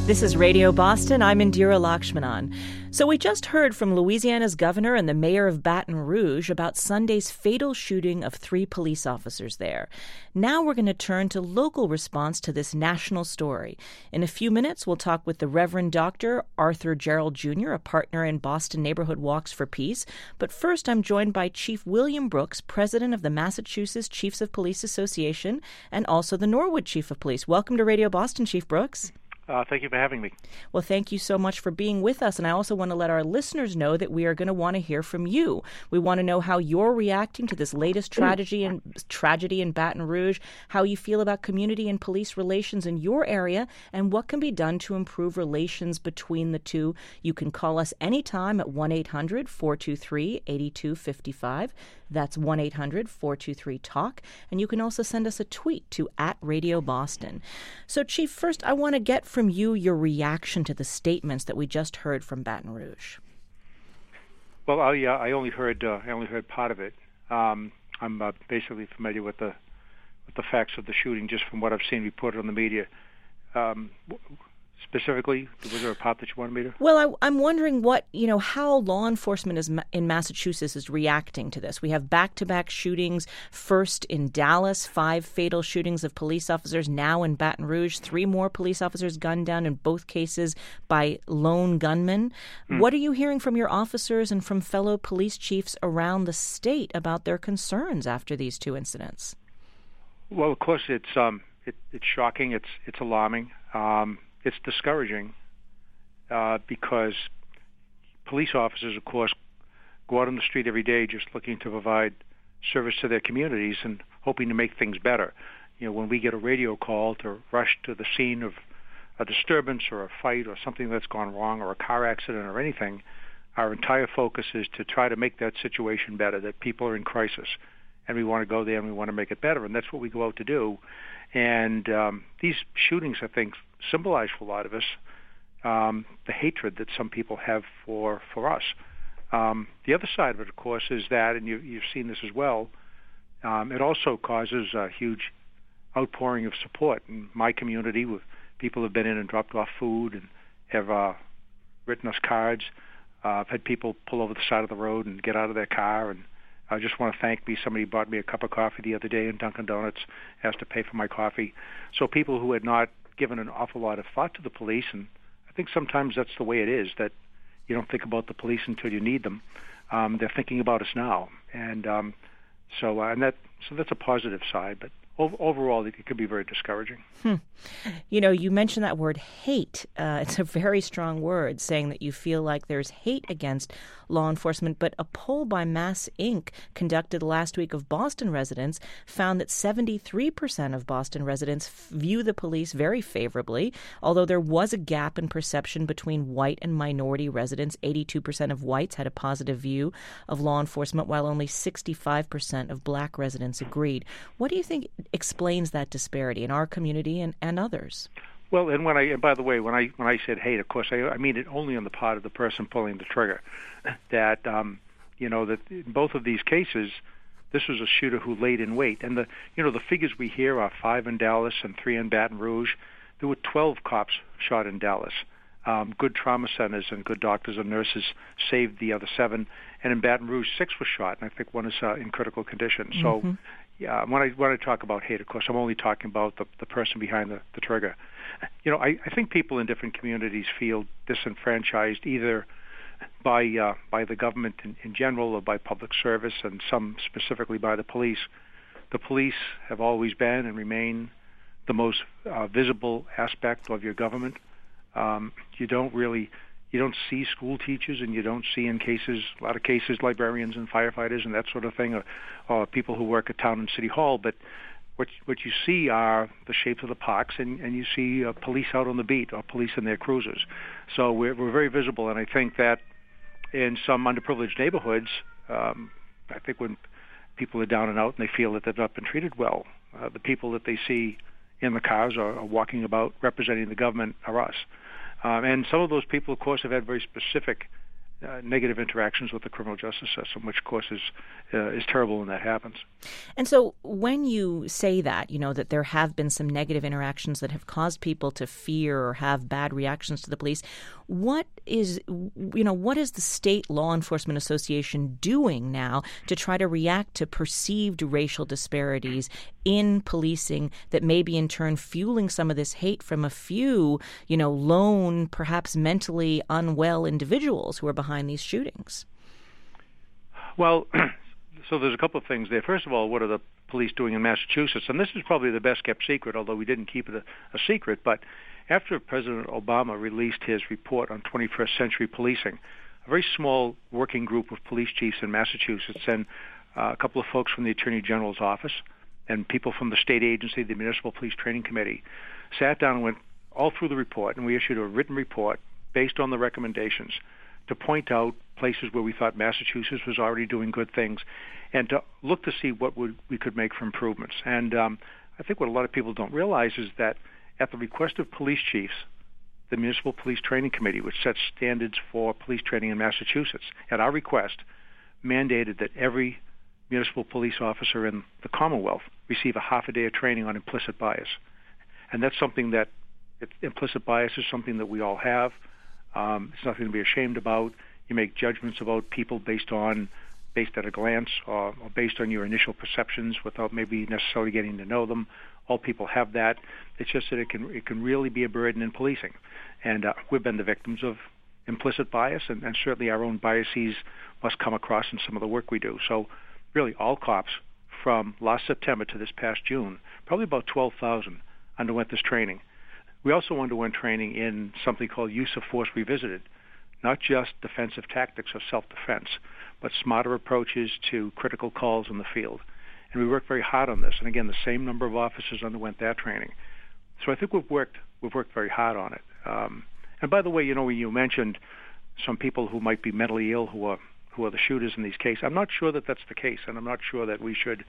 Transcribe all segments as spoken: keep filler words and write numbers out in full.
This is Radio Boston. I'm Indira Lakshmanan. So we just heard from Louisiana's governor and the mayor of Baton Rouge about Sunday's fatal shooting of three police officers there. Now we're going to turn to local response to this national story. In a few minutes, we'll talk with the Reverend Doctor Arthur Gerald Junior, a partner in Boston Neighborhood Walks for Peace. But first, I'm joined by Chief William Brooks, president of the Massachusetts Chiefs of Police Association, and also the Norwood Chief of Police. Welcome to Radio Boston, Chief Brooks. Uh, thank you for having me. Well, thank you so much for being with us. And I also want to let our listeners know that we are going to want to hear from you. We want to know how you're reacting to this latest tragedy in, tragedy in Baton Rouge, how you feel about community and police relations in your area, and what can be done to improve relations between the two. You can call us anytime at one eight hundred four two three eight two five five. That's one eight hundred four two three talk. And you can also send us a tweet to at Radio Boston. So, Chief, first I want to get from you your reaction to the statements that we just heard from Baton Rouge. Well, I, uh, I only heard uh, I only heard part of it. Um, I'm uh, basically familiar with the with the facts of the shooting just from what I've seen reported on the media. Um, Specifically, was there a part that you wanted me to? Well, I, I'm wondering what, you know, how law enforcement is in Massachusetts is reacting to this. We have back-to-back shootings, first in Dallas, five fatal shootings of police officers, now in Baton Rouge, three more police officers gunned down in both cases by lone gunmen. Mm. What are you hearing from your officers and from fellow police chiefs around the state about their concerns after these two incidents? Well, of course, it's um, it, it's shocking. It's it's alarming. Um, It's discouraging uh, because police officers, of course, go out on the street every day just looking to provide service to their communities and hoping to make things better. You know, when we get a radio call to rush to the scene of a disturbance or a fight or something that's gone wrong or a car accident or anything, our entire focus is to try to make that situation better, that people are in crisis. And we want to go there and we want to make it better. And that's what we go out to do. And um, these shootings, I think, symbolize for a lot of us um, the hatred that some people have for, for us. Um, the other side of it, of course, is that, and you, you've seen this as well, um, it also causes a huge outpouring of support in my community. With people have been in and dropped off food and have uh, written us cards. Uh, I've had people pull over the side of the road and get out of their car, and I just want to thank me. Somebody bought me a cup of coffee the other day in Dunkin' Donuts, asked to pay for my coffee. So people who had not given an awful lot of thought to the police, and I think sometimes that's the way it is, that you don't think about the police until you need them. Um, they're thinking about us now, and um, so uh, and that so that's a positive side. But ov- overall, it could be very discouraging. Hmm. You know, you mentioned that word hate. Uh, it's a very strong word, saying that you feel like there's hate against law enforcement. But a poll by Mass Incorporated conducted last week of Boston residents found that seventy-three percent of Boston residents view the police very favorably, although there was a gap in perception between white and minority residents. eighty-two percent of whites had a positive view of law enforcement, while only sixty-five percent of black residents agreed. What do you think explains that disparity in our community and, and others? Well, and when I, and by the way, when I when I said hate, of course, I, I mean it only on the part of the person pulling the trigger. That um, you know that in both of these cases, this was a shooter who laid in wait, and the you know the figures we hear are five in Dallas and three in Baton Rouge. There were twelve cops shot in Dallas. Um, good trauma centers and good doctors and nurses saved the other seven, and in Baton Rouge, six were shot, and I think one is uh, in critical condition. Mm-hmm. So, yeah, when I when I talk about hate, of course, I'm only talking about the the person behind the, the trigger. You know, I, I think people in different communities feel disenfranchised either by uh, by the government in, in general or by public service, and some specifically by the police. The police have always been and remain the most uh, visible aspect of your government. Um, you don't really, you don't see school teachers, and you don't see in cases, a lot of cases, librarians and firefighters and that sort of thing, or, or people who work at town and city hall. But what what you see are the shapes of the parks, and, and you see uh, police out on the beat, or police in their cruisers. So we're we're very visible, and I think that in some underprivileged neighborhoods, um, I think when people are down and out and they feel that they've not been treated well, uh, the people that they see in the cars or, or walking about representing the government are us. Um, and some of those people, of course, have had very specific uh, negative interactions with the criminal justice system, which of course is uh, is terrible when that happens. And so when you say that, you know, that there have been some negative interactions that have caused people to fear or have bad reactions to the police, what is, you know, what is the State Law Enforcement Association doing now to try to react to perceived racial disparities in policing that may be in turn fueling some of this hate from a few, you know, lone, perhaps mentally unwell individuals who are behind these shootings? Well, so there's a couple of things there. First of all, what are the police doing in Massachusetts? And this is probably the best kept secret, although we didn't keep it a, a secret. But after President Obama released his report on twenty-first century policing, a very small working group of police chiefs in Massachusetts and uh, a couple of folks from the Attorney General's office and people from the state agency, the Municipal Police Training Committee, sat down and went all through the report, and we issued a written report based on the recommendations to point out places where we thought Massachusetts was already doing good things, and to look to see what would, we could make for improvements. And um, I think what a lot of people don't realize is that at the request of police chiefs, the Municipal Police Training Committee, which sets standards for police training in Massachusetts, at our request, mandated that every municipal police officer in the Commonwealth receive a half a day of training on implicit bias. And that's something that, it, implicit bias is something that we all have. Um, it's nothing to be ashamed about. You make judgments about people based on, based at a glance, or, or based on your initial perceptions without maybe necessarily getting to know them. All people have that. It's just that it can it can really be a burden in policing, and uh, we've been the victims of implicit bias, and, and certainly our own biases must come across in some of the work we do. So, really, all cops from last September to this past June, probably about twelve thousand, underwent this training. We also underwent training in something called use of force revisited, not just defensive tactics or self-defense, but smarter approaches to critical calls in the field. And we worked very hard on this. And again, the same number of officers underwent that training. So I think we've worked we've worked very hard on it. Um, and by the way, you know, when you mentioned some people who might be mentally ill who are who are the shooters in these cases, I'm not sure that that's the case, and I'm not sure that we should,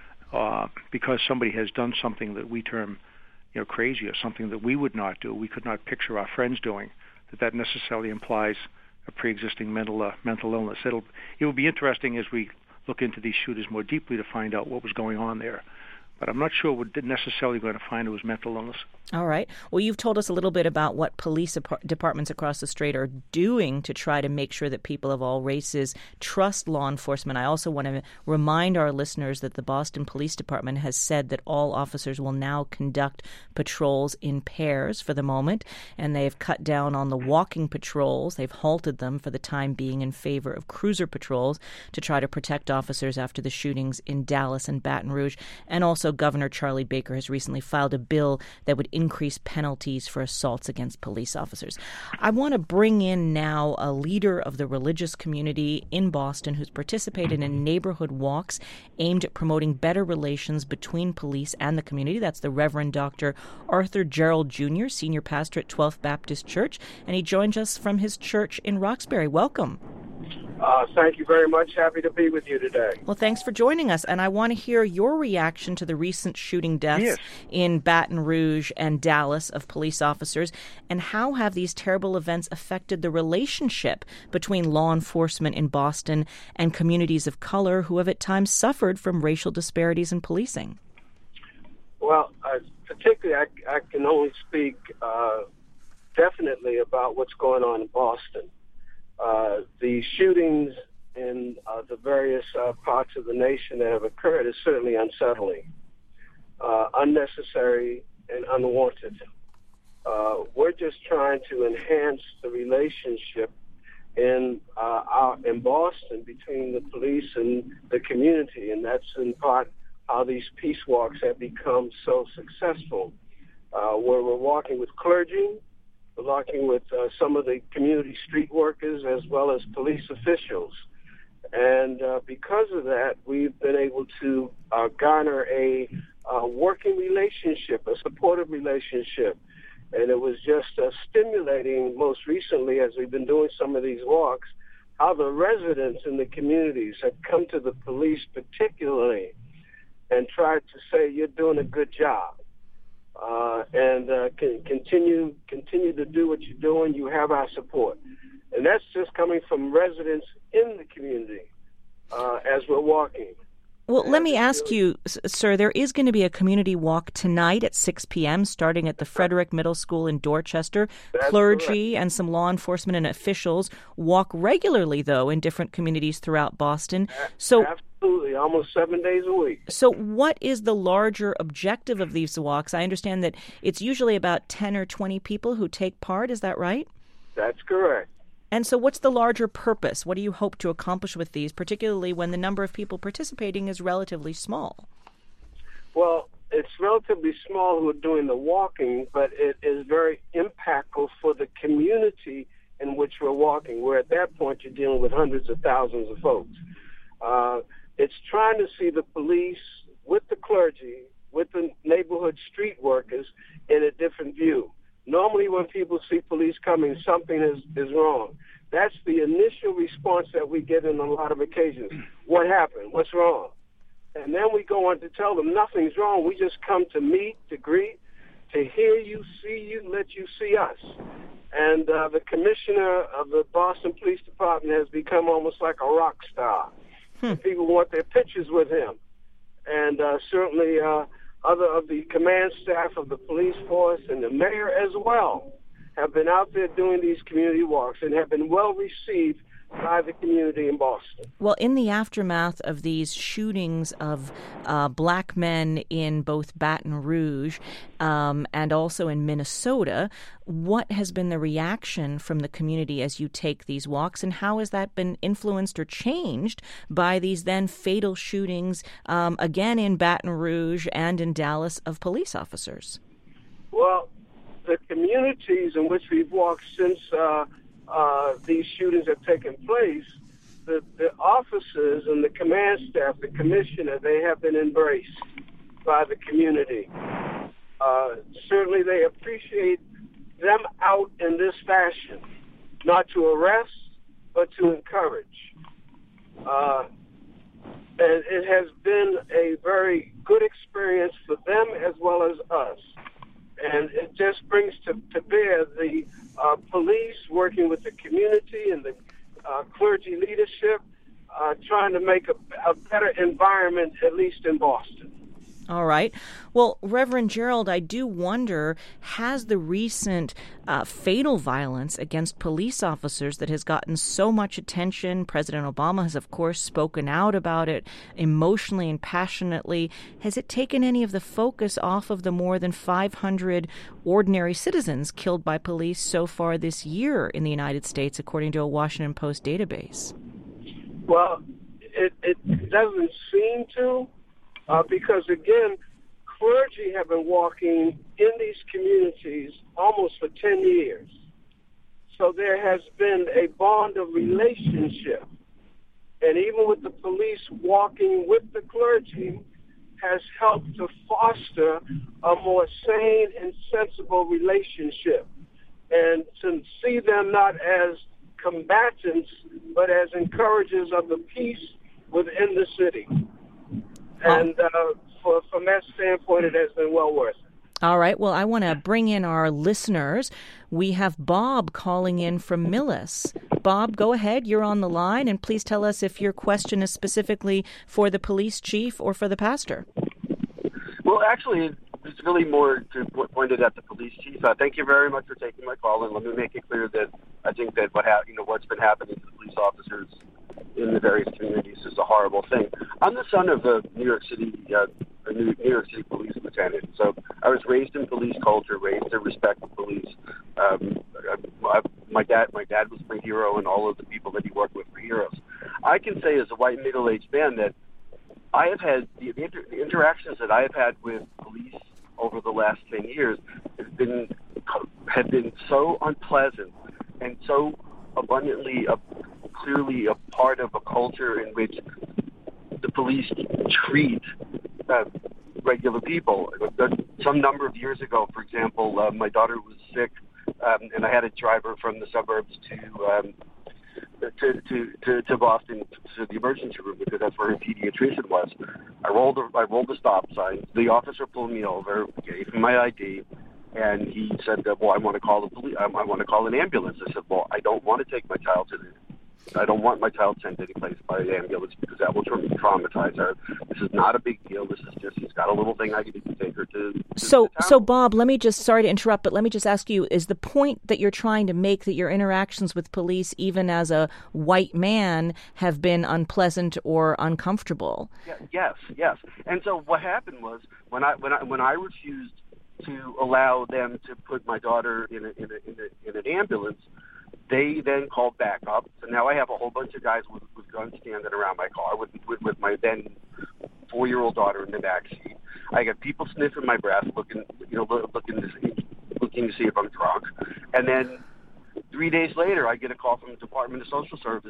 uh, because somebody has done something that we term, you know, crazy, or something that we would not do, we could not picture our friends doing, that that necessarily implies a pre-existing mental uh, mental illness. It'll it will be interesting as we look into these shooters more deeply to find out what was going on there. But I'm not sure we're necessarily going to find it was mental illness. All right. Well, you've told us a little bit about what police departments across the state are doing to try to make sure that people of all races trust law enforcement. I also want to remind our listeners that the Boston Police Department has said that all officers will now conduct patrols in pairs for the moment, and they've cut down on the walking patrols. They've halted them for the time being in favor of cruiser patrols to try to protect officers after the shootings in Dallas and Baton Rouge. And also Governor Charlie Baker has recently filed a bill that would increase penalties for assaults against police officers. I want to bring in now a leader of the religious community in Boston who's participated in neighborhood walks aimed at promoting better relations between police and the community. That's the Reverend Doctor Arthur Gerald Junior, senior pastor at twelfth Baptist Church, and he joins us from his church in Roxbury. Welcome. Uh, thank you very much. Happy to be with you today. Well, thanks for joining us. And I want to hear your reaction to the recent shooting deaths yes. in Baton Rouge and Dallas of police officers. And how have these terrible events affected the relationship between law enforcement in Boston and communities of color who have at times suffered from racial disparities in policing? Well, uh, particularly, I, I can only speak uh, definitely about what's going on in Boston. Uh, the shootings in uh, the various uh, parts of the nation that have occurred is certainly unsettling, uh, unnecessary, and unwanted. Uh, we're just trying to enhance the relationship in uh, our, in Boston between the police and the community, and that's in part how these peace walks have become so successful, uh, where we're walking with clergy, we're walking with uh, some of the community street workers as well as police officials. And uh, because of that, we've been able to uh, garner a uh, working relationship, a supportive relationship. And it was just uh, stimulating most recently, as we've been doing some of these walks, how the residents in the communities have come to the police particularly and tried to say, you're doing a good job. Uh, and uh, can continue continue to do what you're doing. You have our support. And that's just coming from residents in the community uh, as we're walking. Well, let me ask you, sir, there is going to be a community walk tonight at six p.m. starting at the Frederick Middle School in Dorchester. That's Clergy correct. and some law enforcement and officials walk regularly, though, in different communities throughout Boston. So, Absolutely, almost seven days a week. So what is the larger objective of these walks? I understand that it's usually about ten or twenty people who take part. Is that right? That's correct. And so what's the larger purpose? What do you hope to accomplish with these, particularly when the number of people participating is relatively small? Well, it's relatively small who are doing the walking, but it is very impactful for the community in which we're walking, where at that point you're dealing with hundreds of thousands of folks. Uh, it's trying to see the police with the clergy, with the neighborhood street workers in a different view. Normally when people see police coming, something is, is wrong. That's the initial response that we get in a lot of occasions. What happened? What's wrong? And then we go on to tell them nothing's wrong. We just come to meet, to greet, to hear you, see you, let you see us. And uh, the commissioner of the Boston Police Department has become almost like a rock star. Hmm. People want their pictures with him. And uh, certainly uh, other of the command staff of the police force and the mayor as well have been out there doing these community walks and have been well received by the community in Boston. Well, in the aftermath of these shootings of uh, black men in both Baton Rouge um, and also in Minnesota, what has been the reaction from the community as you take these walks, and how has that been influenced or changed by these then fatal shootings, um, again in Baton Rouge and in Dallas, of police officers? Well, the communities in which we've walked since uh, Uh, these shootings have taken place, the, the officers and the command staff, the commissioner, they have been embraced by the community. Uh, certainly they appreciate them out in this fashion, not to arrest, but to encourage. Uh, and it has been a very good experience for them as well as us. And it just brings to, to bear the uh, police working with the community and the uh, clergy leadership, uh, trying to make a, a better environment, at least in Boston. All right. Well, Reverend Gerald, I do wonder, has the recent uh, fatal violence against police officers that has gotten so much attention, President Obama has, of course, spoken out about it emotionally and passionately, has it taken any of the focus off of the more than five hundred ordinary citizens killed by police so far this year in the United States, according to a Washington Post database? Well, it, it doesn't seem to. Uh, because, again, clergy have been walking in these communities almost for ten years. So there has been a bond of relationship. And even with the police walking with the clergy has helped to foster a more sane and sensible relationship. And to see them not as combatants, but as encouragers of the peace within the city. And uh, for, from that standpoint, it has been well worth it. All right. Well, I want to bring in our listeners. We have Bob calling in from Millis. Bob, go ahead. You're on the line, and please tell us if your question is specifically for the police chief or for the pastor. Well, actually, it's really more to pointed at the police chief. Uh, thank you very much for taking my call, and let me make it clear that I think that what ha- you know what's been happening to the police officers in the various communities is a horrible thing. I'm the son of a New York City, uh, a New, New York City police lieutenant, so I was raised in police culture, raised to respect the police. Um, I, my dad, my dad was my hero, and all of the people that he worked with were heroes. I can say, as a white middle-aged man, that I have had the, the, inter, the interactions that I have had with police over the last ten years have been have been so unpleasant and so abundantly, uh, clearly a part of a culture in which the police treat uh, regular people. Some number of years ago, for example, uh, my daughter was sick, um, and I had to drive her from the suburbs to um, to, to, to, to Boston to the emergency room because that's where her pediatrician was. I rolled a, I rolled a stop sign. The officer pulled me over, gave him my I D, And he said, that, well, I want to call the police. I, I want to call an ambulance. I said, well, I don't want to take my child to the I don't want my child sent any place by the ambulance because that will tra- traumatize her. This is not a big deal. This is just, she's got a little thing I can take her to. to so, so Bob, let me just, sorry to interrupt, but let me just ask you, is the point that you're trying to make that your interactions with police, even as a white man, have been unpleasant or uncomfortable? Yeah, yes, yes. And so what happened was when I, when I, when I refused to allow them to put my daughter in a, in a, in a, in an ambulance, they then called back up. So now I have a whole bunch of guys with, with guns standing around my car with, with, with my then four-year-old daughter in the back seat. I got people sniffing my breath, looking, you know, looking to see, looking to see if I'm drunk. And then three days later, I get a call from the Department of Social Services,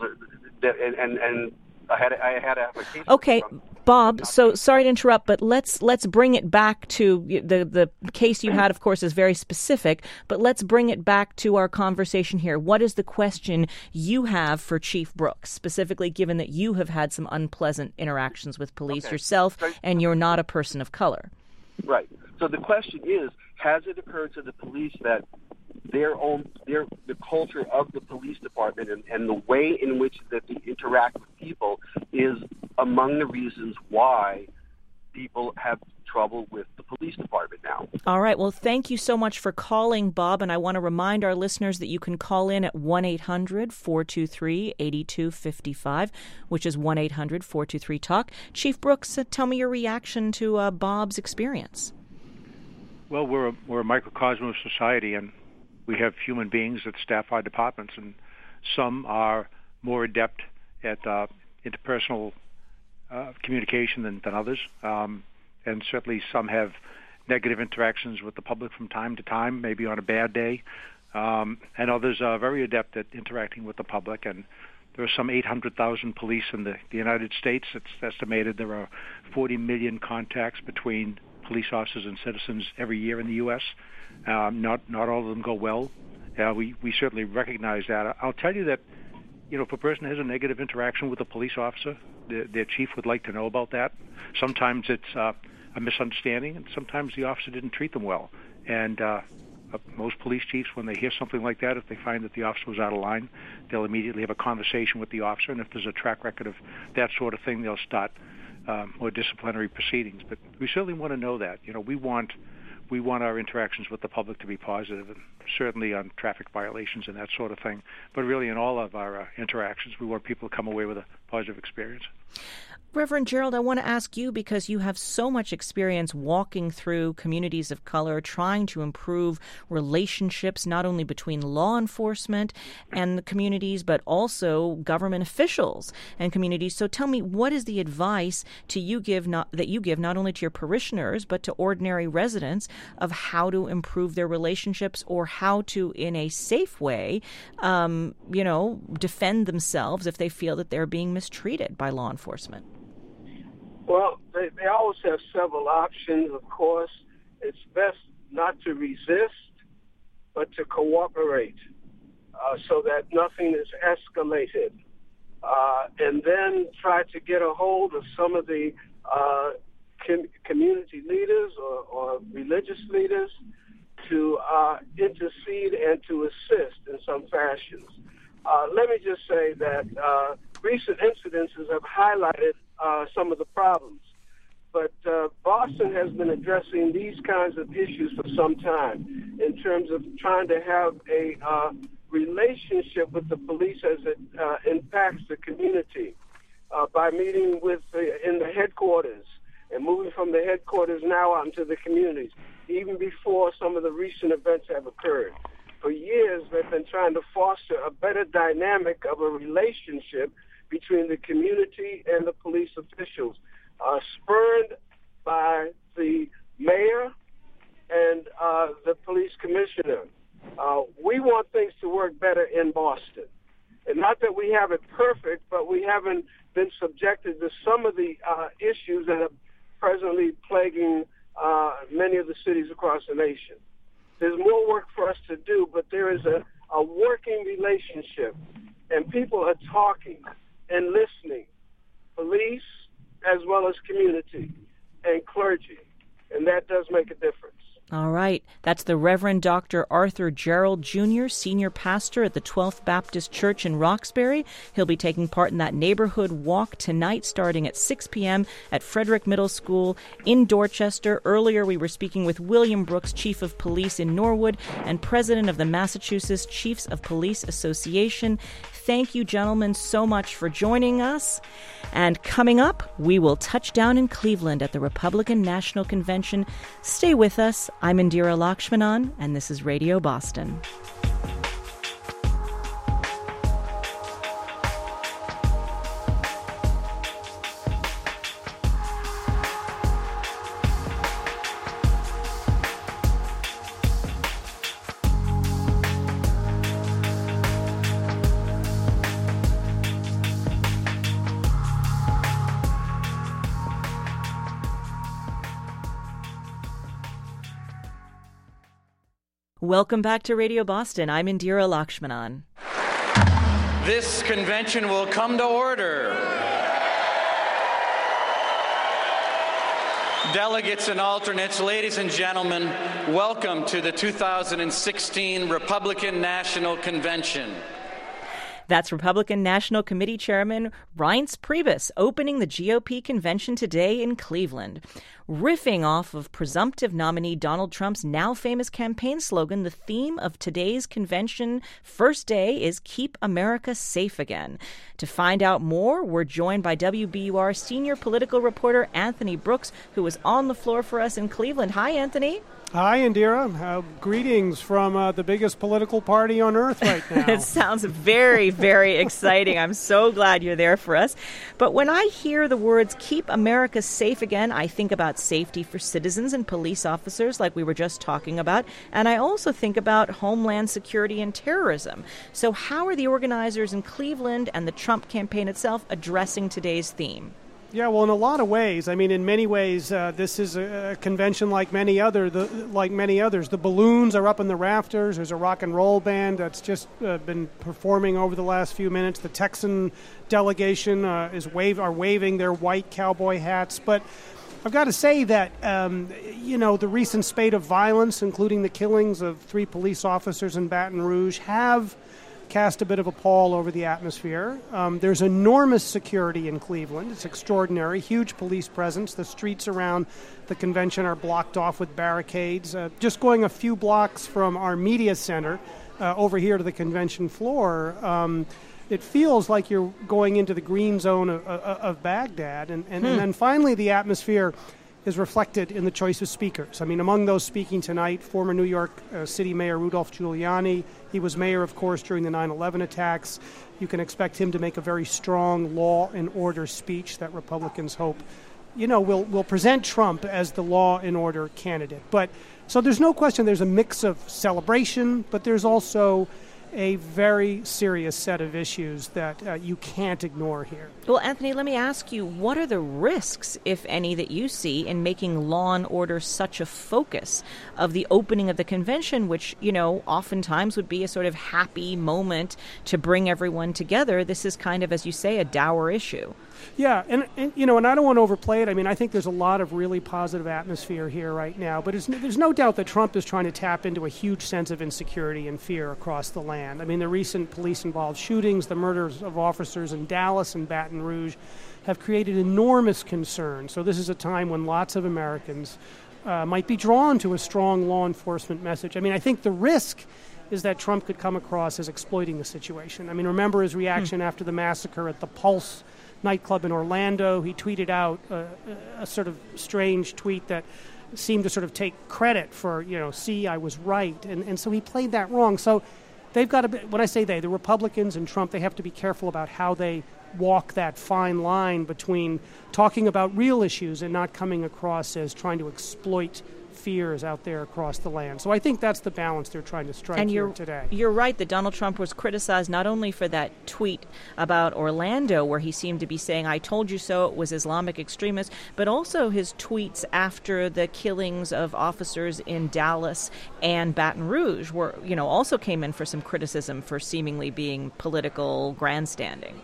and and, and I had I had a case. Okay, Bob. So sorry to interrupt, but let's let's bring it back to the the case you had. Of course, is very specific, but let's bring it back to our conversation here. What is the question you have for Chief Brooks, specifically, given that you have had some unpleasant interactions with police okay. yourself, and you're not a person of color? Right. So the question is: has it occurred to the police that their own, their the culture of the police department and, and the way in which that they interact with people is among the reasons why people have trouble with the police department now? All right. Well, thank you so much for calling, Bob. And I want to remind our listeners that you can call in at one eight hundred four two three eight two five five, which is one eight hundred four two three talk. Chief Brooks, uh, tell me your reaction to uh, Bob's experience. Well, we're a, we're a microcosm of society, and we have human beings that staff our departments, and some are more adept at uh, interpersonal uh, communication than, than others. Um, and certainly some have negative interactions with the public from time to time, maybe on a bad day. Um, and others are very adept at interacting with the public. And there are some eight hundred thousand police in the, the United States. It's estimated there are forty million contacts between police officers and citizens every year in the U S Um, not not all of them go well. Uh, we we certainly recognize that. I'll tell you that, you know, if a person has a negative interaction with a police officer, the, their chief would like to know about that. Sometimes it's uh, a misunderstanding, and sometimes the officer didn't treat them well. And uh, uh, most police chiefs, when they hear something like that, if they find that the officer was out of line, they'll immediately have a conversation with the officer. And if there's a track record of that sort of thing, they'll start um, more disciplinary proceedings. But we certainly want to know that. You know, we want. We want our interactions with the public to be positive, and certainly on traffic violations and that sort of thing. But really in all of our uh, interactions, we want people to come away with a positive experience. Reverend Gerald, I want to ask you, because you have so much experience walking through communities of color, trying to improve relationships not only between law enforcement and the communities, but also government officials and communities. So tell me, what is the advice to you give not, that you give not only to your parishioners, but to ordinary residents of how to improve their relationships, or how to, in a safe way, um, you know, defend themselves if they feel that they're being mistreated by law enforcement? Well, they, they always have several options, of course. It's best not to resist, but to cooperate uh, so that nothing is escalated. Uh, and then try to get a hold of some of the uh, com- community leaders or, or religious leaders to uh, intercede and to assist in some fashions. Uh, let me just say that uh, recent incidences have highlighted uh, some of the problems. But uh, Boston has been addressing these kinds of issues for some time in terms of trying to have a uh, relationship with the police as it uh, impacts the community uh, by meeting with the, in the headquarters and moving from the headquarters now out into the communities, even before some of the recent events have occurred. For years, they've been trying to foster a better dynamic of a relationship between the community and the police officials, uh, spurred by the mayor and uh, the police commissioner. Uh, we want things to work better in Boston. And not that we have it perfect, but we haven't been subjected to some of the uh, issues that are presently plaguing uh, many of the cities across the nation. There's more work for us to do, but there is a, a working relationship, and people are talking and listening, police as well as community and clergy, and that does make a difference. All right. That's the Reverend Doctor Arthur Gerald Junior, senior pastor at the twelfth Baptist Church in Roxbury. He'll be taking part in that neighborhood walk tonight starting at six p.m. at Frederick Middle School in Dorchester. Earlier, we were speaking with William Brooks, Chief of Police in Norwood and President of the Massachusetts Chiefs of Police Association. Thank you, gentlemen, so much for joining us. And coming up, we will touch down in Cleveland at the Republican National Convention. Stay with us. I'm Indira Lakshmanan, and this is Radio Boston. Welcome back to Radio Boston. I'm Indira Lakshmanan. This convention will come to order. Delegates and alternates, ladies and gentlemen, welcome to the two thousand sixteen Republican National Convention. That's Republican National Committee Chairman Reince Priebus opening the G O P convention today in Cleveland. Riffing off of presumptive nominee Donald Trump's now famous campaign slogan, the theme of today's convention first day is Keep America Safe Again. To find out more, we're joined by W B U R senior political reporter Anthony Brooks, who is on the floor for us in Cleveland. Hi, Anthony. Hi, Indira. Uh, greetings from uh, the biggest political party on earth right now. It sounds very, very exciting. I'm so glad you're there for us. But when I hear the words Keep America Safe Again, I think about safety for citizens and police officers like we were just talking about. And I also think about homeland security and terrorism. So how are the organizers in Cleveland and the Trump campaign itself addressing today's theme? Yeah, well, in a lot of ways. I mean, in many ways, uh, this is a, a convention like many other, the, like many others. The balloons are up in the rafters. There's a rock and roll band that's just uh, been performing over the last few minutes. The Texan delegation uh, is wave are waving their white cowboy hats. But I've got to say that, um, you know, the recent spate of violence, including the killings of three police officers in Baton Rouge, have cast a bit of a pall over the atmosphere. Um, there's enormous security in Cleveland. It's extraordinary. Huge police presence. The streets around the convention are blocked off with barricades. Uh, just going a few blocks from our media center uh, over here to the convention floor, um, it feels like you're going into the green zone of, of, of Baghdad. And, and, hmm. and then finally the atmosphere is reflected in the choice of speakers. I mean, among those speaking tonight, former New York uh, City Mayor Rudolph Giuliani. He was mayor, of course, during the nine eleven attacks. You can expect him to make a very strong law and order speech that Republicans hope, you know, will will present Trump as the law and order candidate. But so there's no question there's a mix of celebration, but there's also a very serious set of issues that uh, you can't ignore here. Well, Anthony, let me ask you, what are the risks, if any, that you see in making law and order such a focus of the opening of the convention, which, you know, oftentimes would be a sort of happy moment to bring everyone together? This is kind of, as you say, a dour issue. Yeah, and, and you know, and I don't want to overplay it. I mean, I think there's a lot of really positive atmosphere here right now, but it's, there's no doubt that Trump is trying to tap into a huge sense of insecurity and fear across the land. I mean, the recent police-involved shootings, the murders of officers in Dallas and Baton Rouge have created enormous concern. So this is a time when lots of Americans uh, might be drawn to a strong law enforcement message. I mean, I think the risk is that Trump could come across as exploiting the situation. I mean, remember his reaction hmm. after the massacre at the Pulse nightclub in Orlando. He tweeted out a, a sort of strange tweet that seemed to sort of take credit for, you know, see, I was right. And, and so he played that wrong. So they've got to be, when I say they, the Republicans and Trump, they have to be careful about how they walk that fine line between talking about real issues and not coming across as trying to exploit fears out there across the land. So I think that's the balance they're trying to strike and here you're, today. You're right that Donald Trump was criticized not only for that tweet about Orlando where he seemed to be saying, I told you so, it was Islamic extremists, but also his tweets after the killings of officers in Dallas and Baton Rouge were, you know, also came in for some criticism for seemingly being political grandstanding.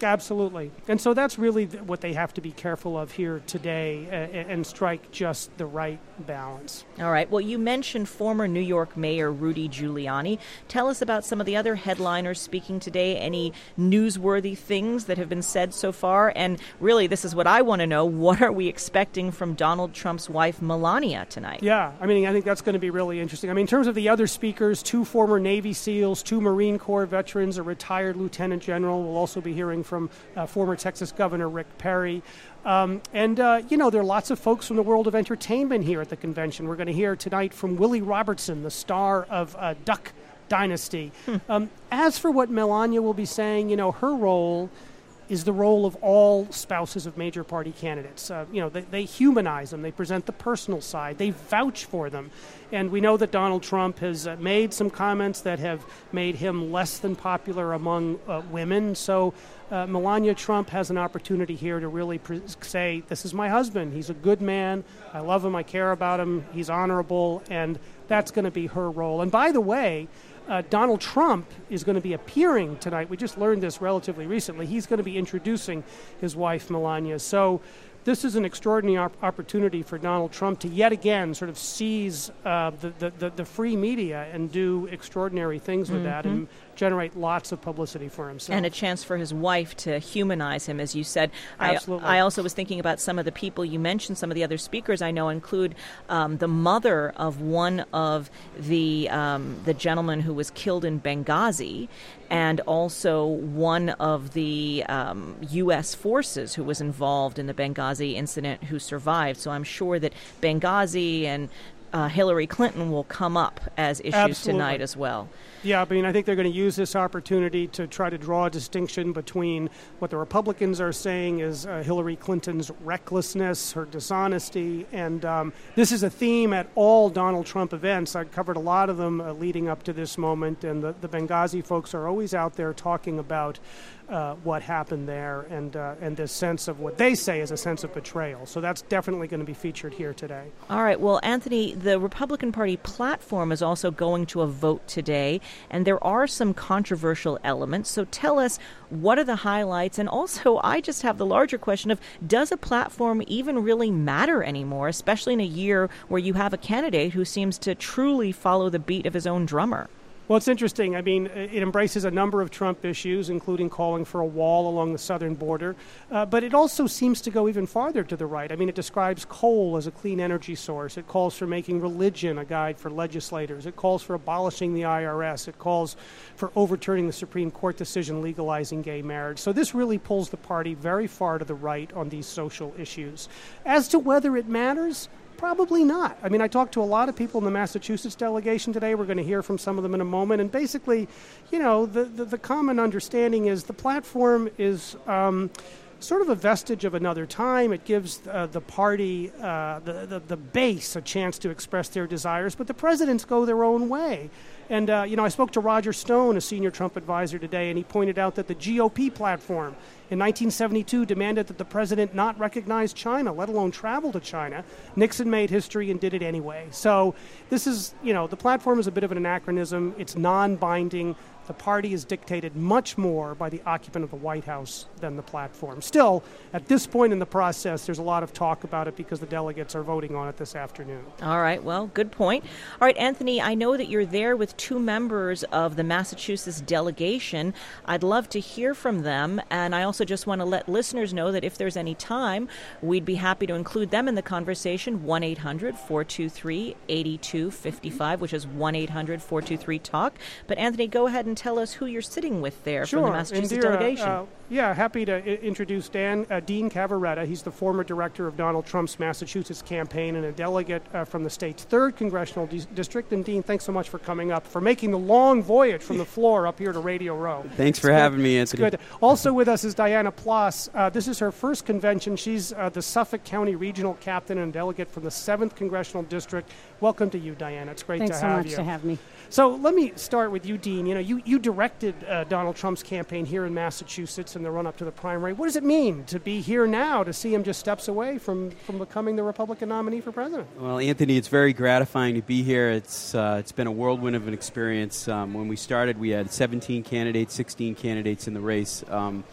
Absolutely. And so that's really th- what they have to be careful of here today uh, and strike just the right balance. All right. Well, you mentioned former New York Mayor Rudy Giuliani. Tell us about some of the other headliners speaking today, any newsworthy things that have been said so far. And really, this is what I want to know. What are we expecting from Donald Trump's wife, Melania, tonight? Yeah, I mean, I think that's going to be really interesting. I mean, in terms of the other speakers, two former Navy SEALs, two Marine Corps veterans, a retired lieutenant general. We'll also be hearing from uh, former Texas Governor Rick Perry. Um, and, uh, you know, there are lots of folks from the world of entertainment here at the convention. We're going to hear tonight from Willie Robertson, the star of uh, Duck Dynasty. Hmm. Um, as for what Melania will be saying, you know, her role is the role of all spouses of major party candidates. Uh, you know, they, they humanize them. They present the personal side. They vouch for them. And we know that Donald Trump has uh, made some comments that have made him less than popular among uh, women. So uh, Melania Trump has an opportunity here to really pre- say, this is my husband. He's a good man. I love him. I care about him. He's honorable. And that's going to be her role. And by the way, Uh, Donald Trump is going to be appearing tonight. We just learned this relatively recently. He's going to be introducing his wife, Melania. So this is an extraordinary op- opportunity for Donald Trump to yet again sort of seize uh, the, the, the, the free media and do extraordinary things with mm-hmm. that and generate lots of publicity for himself. And a chance for his wife to humanize him, as you said. Absolutely. I, I also was thinking about some of the people you mentioned. Some of the other speakers I know include um, the mother of one of the um, the gentlemen who was killed in Benghazi, and also one of the um, U S forces who was involved in the Benghazi incident who survived. So I'm sure that Benghazi and uh, Hillary Clinton will come up as issues Absolutely. tonight as well. Yeah, I mean, I think they're going to use this opportunity to try to draw a distinction between what the Republicans are saying is uh, Hillary Clinton's recklessness, her dishonesty, and um, this is a theme at all Donald Trump events. I covered a lot of them uh, leading up to this moment, and the, the Benghazi folks are always out there talking about uh, what happened there and uh, and this sense of what they say is a sense of betrayal. So that's definitely going to be featured here today. All right. Well, Anthony, the Republican Party platform is also going to a vote today, and there are some controversial elements. So tell us, what are the highlights? And also, I just have the larger question of, does a platform even really matter anymore, especially in a year where you have a candidate who seems to truly follow the beat of his own drummer? Well, it's interesting. I mean, it embraces a number of Trump issues, including calling for a wall along the southern border. Uh, but it also seems to go even farther to the right. I mean, it describes coal as a clean energy source. It calls for making religion a guide for legislators. It calls for abolishing the I R S. It calls for overturning the Supreme Court decision legalizing gay marriage. So this really pulls the party very far to the right on these social issues. As to whether it matters, probably not. I mean, I talked to a lot of people in the Massachusetts delegation today. We're going to hear from some of them in a moment. And basically, you know, the, the, the common understanding is the platform is um, sort of a vestige of another time. It gives uh, the party, uh, the, the, the base, a chance to express their desires. But the presidents go their own way. And, uh, you know, I spoke to Roger Stone, a senior Trump advisor today, and he pointed out that the G O P platform in nineteen seventy-two demanded that the president not recognize China, let alone travel to China. Nixon made history and did it anyway. So this is, you know, the platform is a bit of an anachronism. It's non-binding. The party is dictated much more by the occupant of the White House than the platform. Still, at this point in the process, there's a lot of talk about it because the delegates are voting on it this afternoon. All right. Well, good point. All right, Anthony, I know that you're there with two members of the Massachusetts delegation. I'd love to hear from them. And I also just want to let listeners know that if there's any time, we'd be happy to include them in the conversation. one eight hundred four two three eight two five five, which is one eight hundred four two three talk. But Anthony, go ahead and tell us who you're sitting with there sure. from the Massachusetts Indira, delegation. Uh, yeah, happy to I- introduce Dan uh, Dean Cavaretta. He's the former director of Donald Trump's Massachusetts campaign and a delegate uh, from the state's third congressional d- district. And Dean, thanks so much for coming up, for making the long voyage from the floor up here to Radio Row. Thanks it's for good. having me, Anthony. It's good. Also with us is Diana Ploss. Uh, this is her first convention. She's uh, the Suffolk County regional captain and delegate from the seventh congressional district. Welcome to you, Diana. It's great Thanks to so have much you. to have me. So let me start with you, Dean. You know, you, you directed uh, Donald Trump's campaign here in Massachusetts in the run-up to the primary. What does it mean to be here now, to see him just steps away from, from becoming the Republican nominee for president? Well, Anthony, it's very gratifying to be here. It's uh, it's been a whirlwind of an experience. Um, when we started, we had seventeen candidates, sixteen candidates in the race. Um,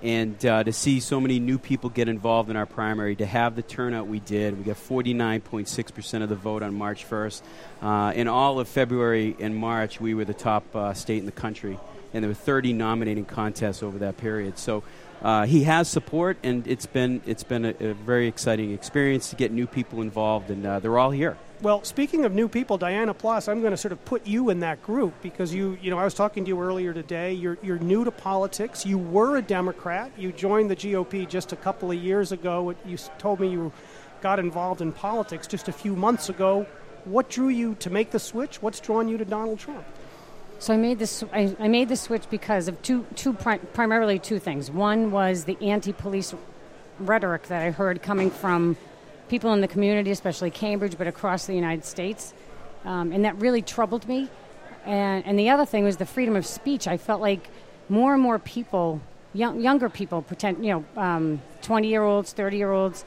And uh, to see so many new people get involved in our primary, to have the turnout we did, we got forty-nine point six percent of the vote on March first. Uh, in all of February and March, we were the top uh, state in the country, and there were thirty nominating contests over that period. So uh, he has support, and it's been it's been a, a very exciting experience to get new people involved, and uh, they're all here. Well, speaking of new people, Diana Plas, I'm going to sort of put you in that group because you, you know, I was talking to you earlier today. You're you're new to politics. You were a Democrat. You joined the G O P just a couple of years ago. You told me you got involved in politics just a few months ago. What drew you to make the switch? What's drawn you to Donald Trump? So I made this. I, I made the switch because of two, two pri- primarily two things. One was the anti-police rhetoric that I heard coming from people in the community, especially Cambridge, but across the United States. Um, and that really troubled me. And, and the other thing was the freedom of speech. I felt like more and more people, young, younger people, pretend, you know, um, twenty-year-olds, thirty-year-olds,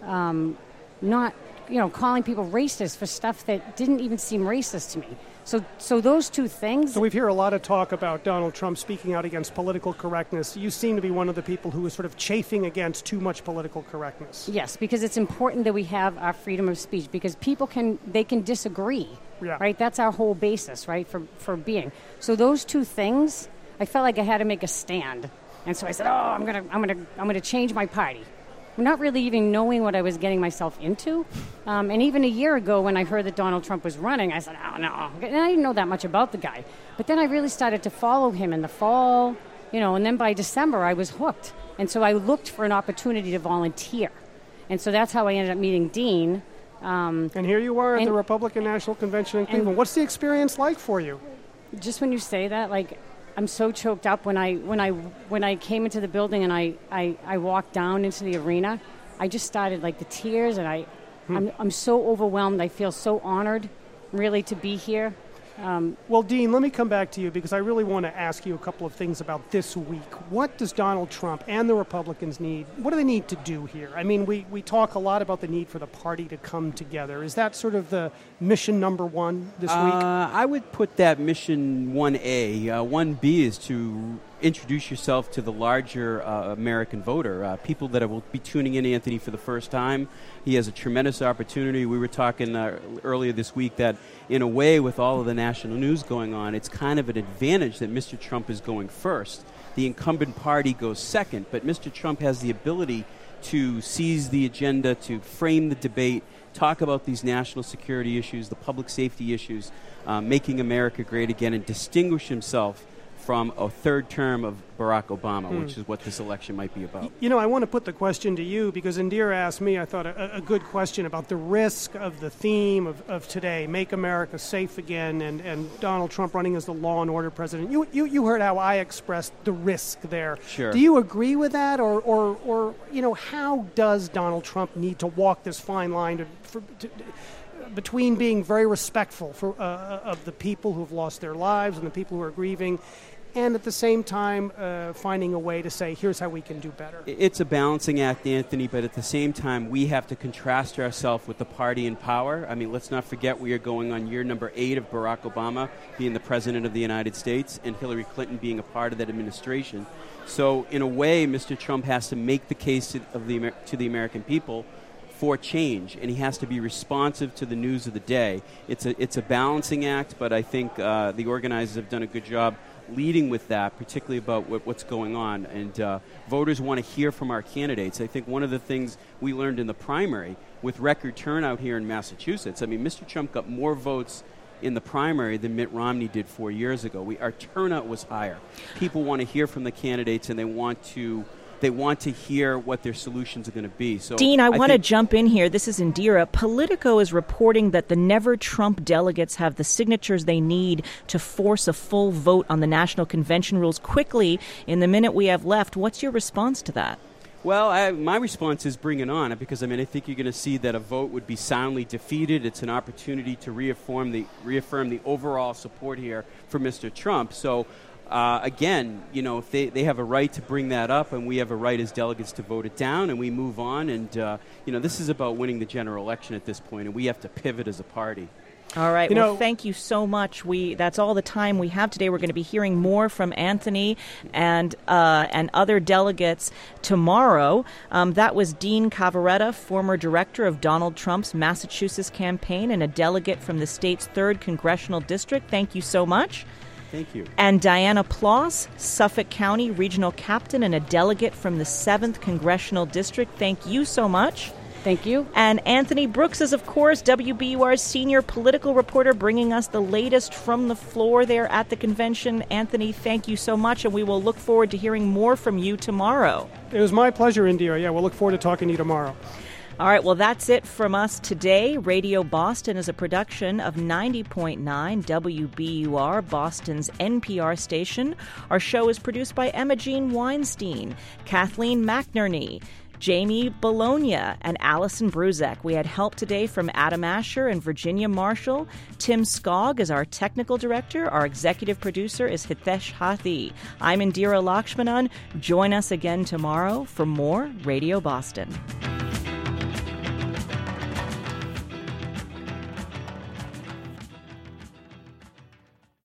um, not, you know, calling people racist for stuff that didn't even seem racist to me. So so those two things. So we've heard a lot of talk about Donald Trump speaking out against political correctness. You seem to be one of the people who is sort of chafing against too much political correctness. Yes, because it's important that we have our freedom of speech because people can, they can disagree, yeah. right? That's our whole basis, right, for, for being. So those two things, I felt like I had to make a stand. And so I said, oh, I'm going to I'm gonna, I'm gonna change my party. Not really even knowing what I was getting myself into. Um, and even a year ago when I heard that Donald Trump was running, I said, oh, no. And I didn't know that much about the guy. But then I really started to follow him in the fall, you know, and then by December I was hooked. And so I looked for an opportunity to volunteer. And so that's how I ended up meeting Dean. Um, and here you are at the Republican National Convention in Cleveland. What's the experience like for you? Just when you say that, like, I'm so choked up when I when I when I came into the building and I, I, I walked down into the arena. I just started like the tears and I hmm. I'm I'm so overwhelmed. I feel so honored, really, to be here. Um, well, Dean, let me come back to you because I really want to ask you a couple of things about this week. What does Donald Trump and the Republicans need? What do they need to do here? I mean, we, we talk a lot about the need for the party to come together. Is that sort of the mission number one this uh, week? I would put that mission one A. Uh, one B is to introduce yourself to the larger uh, American voter, uh, people that will be tuning in Anthony for the first time. He has a tremendous opportunity. We were talking uh, earlier this week that in a way with all of the national news going on, it's kind of an advantage that Mister Trump is going first. The incumbent party goes second, but Mister Trump has the ability to seize the agenda, to frame the debate, talk about these national security issues, the public safety issues, uh, making America great again, and distinguish himself from a third term of Barack Obama, mm. which is what this election might be about. You know, I want to put the question to you because Indira asked me, I thought, a, a good question about the risk of the theme of, of today, Make America Safe Again, and, and Donald Trump running as the law and order president. You, you you heard how I expressed the risk there. Sure. Do you agree with that? Or, or, or you know, how does Donald Trump need to walk this fine line to, for, to, between being very respectful for, uh, of the people who have lost their lives and the people who are grieving, and at the same time uh, finding a way to say, here's how we can do better? It's a balancing act, Anthony, but at the same time, we have to contrast ourselves with the party in power. I mean, let's not forget we are going on year number eight of Barack Obama being the president of the United States and Hillary Clinton being a part of that administration. So, in a way, Mister Trump has to make the case to, of the, to the American people for change, and he has to be responsive to the news of the day. It's a, it's a balancing act, but I think uh, the organizers have done a good job leading with that, particularly about what, what's going on. And uh, voters want to hear from our candidates. I think one of the things we learned in the primary with record turnout here in Massachusetts, I mean, Mister Trump got more votes in the primary than Mitt Romney did four years ago. We, our turnout was higher. People want to hear from the candidates, and they want to They want to hear what their solutions are going to be. So, Dean, I, I want to think- jump in here. This is Indira. Politico is reporting that the Never Trump delegates have the signatures they need to force a full vote on the national convention rules quickly in the minute we have left. What's your response to that? Well, I, my response is bring it on, because I mean I think you're going to see that a vote would be soundly defeated. It's an opportunity to reaffirm the reaffirm the overall support here for Mister Trump. So. Uh, again, you know, if they, they have a right to bring that up, and we have a right as delegates to vote it down, and we move on. And, uh, you know, this is about winning the general election at this point, and we have to pivot as a party. All right. You well, know, thank you so much. We that's all the time we have today. We're going to be hearing more from Anthony and uh, and other delegates tomorrow. Um, that was Dean Cavaretta, former director of Donald Trump's Massachusetts campaign and a delegate from the state's third congressional district. Thank you so much. Thank you. And Diana Ploss, Suffolk County regional captain and a delegate from the seventh congressional district. Thank you so much. Thank you. And Anthony Brooks is, of course, W B U R's senior political reporter, bringing us the latest from the floor there at the convention. Anthony, thank you so much, and we will look forward to hearing more from you tomorrow. It was my pleasure, Indira. Yeah, we'll look forward to talking to you tomorrow. All right, well, that's it from us today. Radio Boston is a production of ninety point nine W B U R, Boston's N P R station. Our show is produced by Emma Jean Weinstein, Kathleen McNerney, Jamie Bologna, and Allison Bruzek. We had help today from Adam Asher and Virginia Marshall. Tim Skog is our technical director. Our executive producer is Hitesh Hathi. I'm Indira Lakshmanan. Join us again tomorrow for more Radio Boston.